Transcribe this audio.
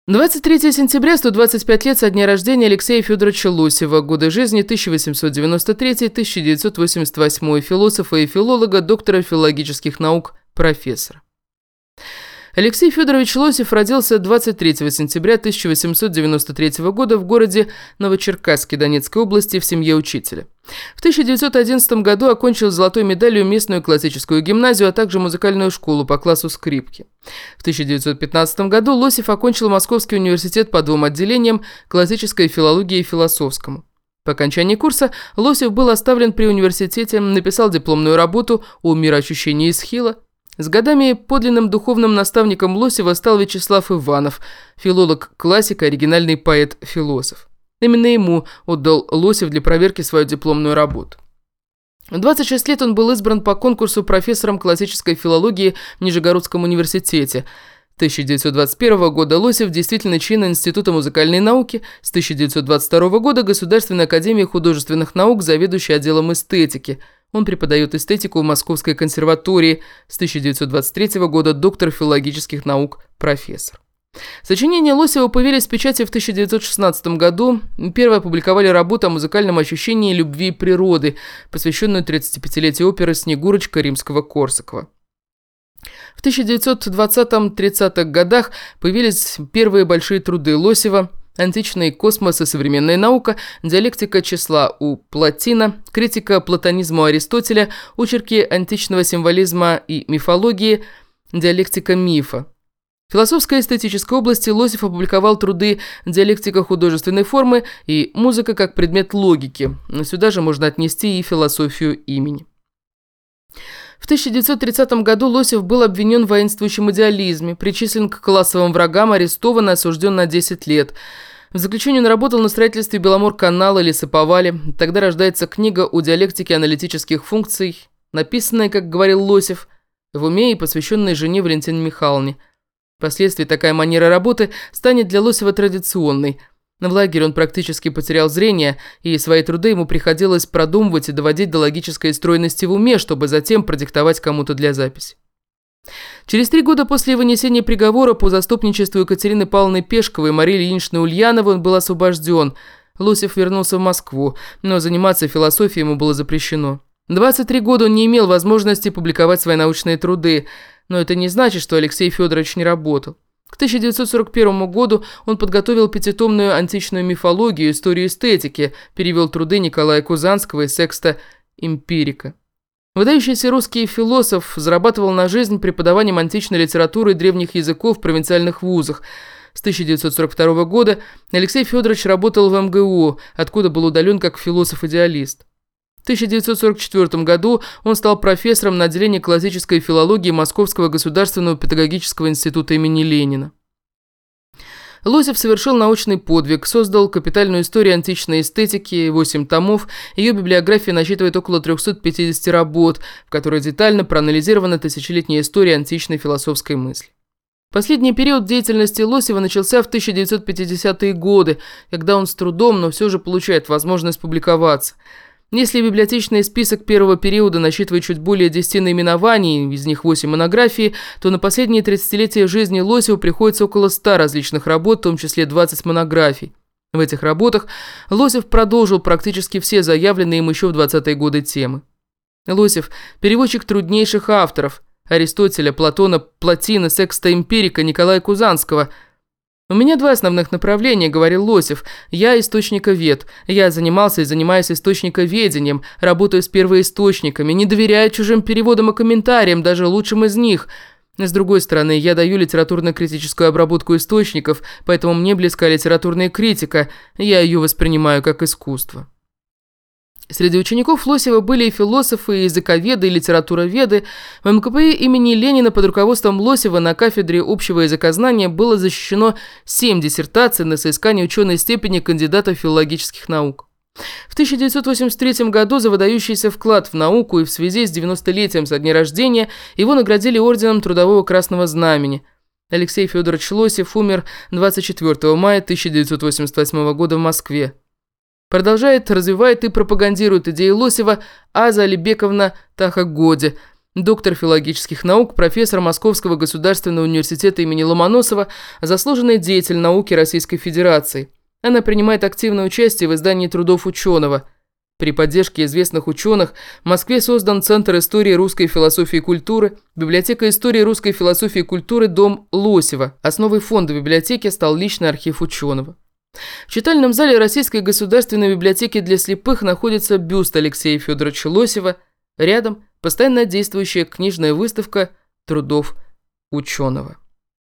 23 сентября, 125 лет со дня рождения Алексея Федоровича Лосева, годы жизни 1893-1988, философа и филолога, доктора филологических наук, профессора. Алексей Федорович Лосев родился 23 сентября 1893 года в городе Новочеркасске Донецкой области в семье учителя. В 1911 году окончил золотой медалью местную классическую гимназию, а также музыкальную школу по классу скрипки. В 1915 году Лосев окончил Московский университет по двум отделениям – классической филологии и философскому. По окончании курса Лосев был оставлен при университете, написал дипломную работу о мироощущении Эсхила. С годами подлинным духовным наставником Лосева стал Вячеслав Иванов, филолог-классик, оригинальный поэт-философ. Именно ему отдал Лосев для проверки свою дипломную работу. В 26 лет он был избран по конкурсу профессором классической филологии в Нижегородском университете. С 1921 года Лосев действительный член Института музыкальной науки, с 1922 года Государственной академии художественных наук, заведующий отделом эстетики. Он преподает эстетику в Московской консерватории, с 1923 года доктор филологических наук, профессор. Сочинения Лосева появились в печати в 1916 году. Первые опубликовали работу о музыкальном ощущении любви природы, посвященную 35-летию оперы «Снегурочка» Римского-Корсакова. В 1920-30-х годах появились первые большие труды Лосева: «Античный космос и современная наука», «Диалектика числа у Платина», «Критика платонизма у Аристотеля», «Очерки античного символизма и мифологии», «Диалектика мифа». В философской и эстетической области Лосев опубликовал труды «Диалектика художественной формы» и «Музыка как предмет логики». Но сюда же можно отнести и философию имени. В 1930 году Лосев был обвинен в воинствующем идеализме, причислен к классовым врагам, арестован и осужден на 10 лет. В заключении он работал на строительстве Беломор-канала, лесоповале. Тогда рождается книга о диалектике аналитических функций, написанная, как говорил Лосев, в уме и посвященная жене Валентине Михайловне. Впоследствии такая манера работы станет для Лосева традиционной. В лагере он практически потерял зрение, и свои труды ему приходилось продумывать и доводить до логической стройности в уме, чтобы затем продиктовать кому-то для записи. Через 3 года после вынесения приговора по заступничеству Екатерины Павловны Пешковой и Марии Ильиничны Ульяновой он был освобожден. Лосев вернулся в Москву, но заниматься философией ему было запрещено. 23 года он не имел возможности публиковать свои научные труды, но это не значит, что Алексей Федорович не работал. К 1941 году он подготовил 5-томную античную мифологию, историю эстетики, перевел труды Николая Кузанского и Секста Эмпирика. Выдающийся русский философ зарабатывал на жизнь преподаванием античной литературы и древних языков в провинциальных вузах. С 1942 года Алексей Федорович работал в МГУ, откуда был удален как философ-идеалист. В 1944 году он стал профессором на отделении классической филологии Московского государственного педагогического института имени Ленина. Лосев совершил научный подвиг, создал капитальную историю античной эстетики, 8 томов, ее библиография насчитывает около 350 работ, в которой детально проанализирована тысячелетняя история античной философской мысли. Последний период деятельности Лосева начался в 1950-е годы, когда он с трудом, но все же получает возможность публиковаться. Если библиотечный список первого периода насчитывает чуть более 10 наименований, из них 8 монографий, то на последние 30-летия жизни Лосеву приходится около 100 различных работ, в том числе 20 монографий. В этих работах Лосев продолжил практически все заявленные им еще в 20-е годы темы. Лосев – переводчик труднейших авторов – Аристотеля, Платона, Платина, Секста Эмпирика, Николая Кузанского. «У меня 2 основных направления», — говорил Лосев. «Я источниковед. Я занимался и занимаюсь источниковедением, работаю с первоисточниками, не доверяю чужим переводам и комментариям, даже лучшим из них. С другой стороны, я даю литературно-критическую обработку источников, поэтому мне близка литературная критика, я ее воспринимаю как искусство». Среди учеников Лосева были и философы, и языковеды, и литературоведы. В МКПИ имени Ленина под руководством Лосева на кафедре общего языкознания было защищено 7 диссертаций на соискание ученой степени кандидата филологических наук. В 1983 году за выдающийся вклад в науку и в связи с 90-летием со дня рождения его наградили орденом Трудового Красного Знамени. Алексей Федорович Лосев умер 24 мая 1988 года в Москве. Продолжает, развивает и пропагандирует идеи Лосева Аза Алибековна Тахагоди, доктор филологических наук, профессор Московского государственного университета имени Ломоносова, заслуженный деятель науки Российской Федерации. Она принимает активное участие в издании трудов ученого. При поддержке известных ученых в Москве создан Центр истории русской философии и культуры, библиотека истории русской философии и культуры «Дом Лосева». Основой фонда библиотеки стал личный архив ученого. В читальном зале Российской государственной библиотеки для слепых находится бюст Алексея Федоровича Лосева. Рядом постоянно действующая книжная выставка трудов ученого.